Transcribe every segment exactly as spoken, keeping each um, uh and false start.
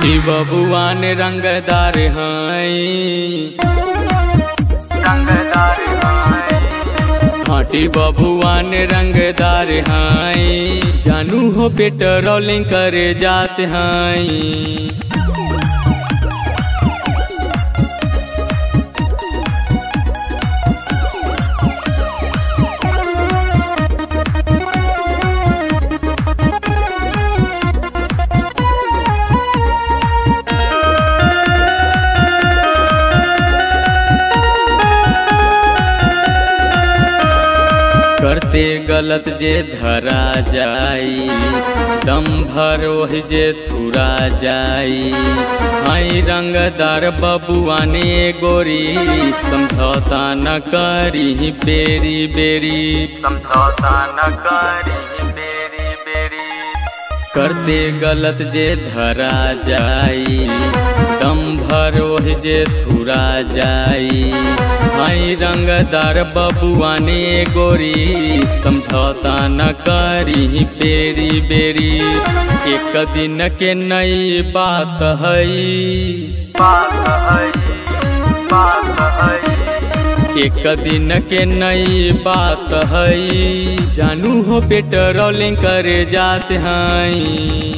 ई बबुआन रंगदार हैं रंगदार हैं हाटी बबुआन रंगदार हैं जानू हो पेट्रोलिंग करे जाते हैं। करते गलत जे धरा जाई दम भर ओहि जे थुरा जाई। हाई रंगदार बबुआने गोरी समझौता न करी बेरी बेरी समझौता न करी बेरी बेरी। करते गलत जे धरा जाई दम भर ओहि जे थुरा जाई। हाई रंगदार बबुआने गोरी समझौता न करी बेरी बेरी। एक दिन के नई बात हई बात हई बात हई एक दिन के नई बात हई जानू हो पेट्रोलिंग करे जाते हैं।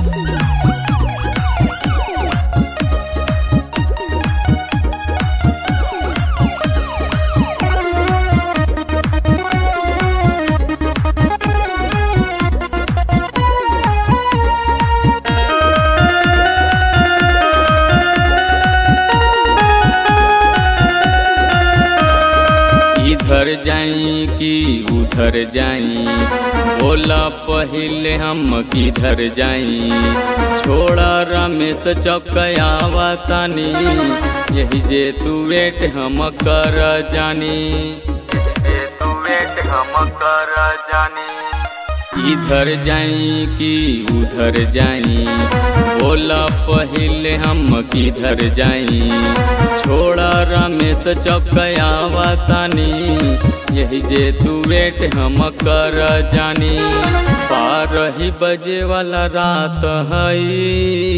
इधर जाई कि उधर जाई बोला पहिले हम किधर जाई। छोड़ा रमेश चौकयावा तानी यही जे तू वेट हम कर जानी जे तू वेट हम कर जानी। इधर जाई कि उधर जाई बोला पहिले हम किधर जाई। छोड़ा रमेश चौकयावा तानी यही जे तू वेट हम कर जानी। बारह ही बजे वाला रात हई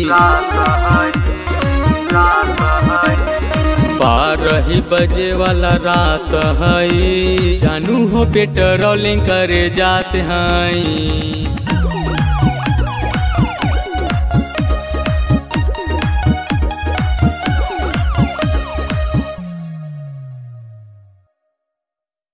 बारह ही बजे वाला रात हई जानू हो पेट्रोलिंग करे जाते हैं।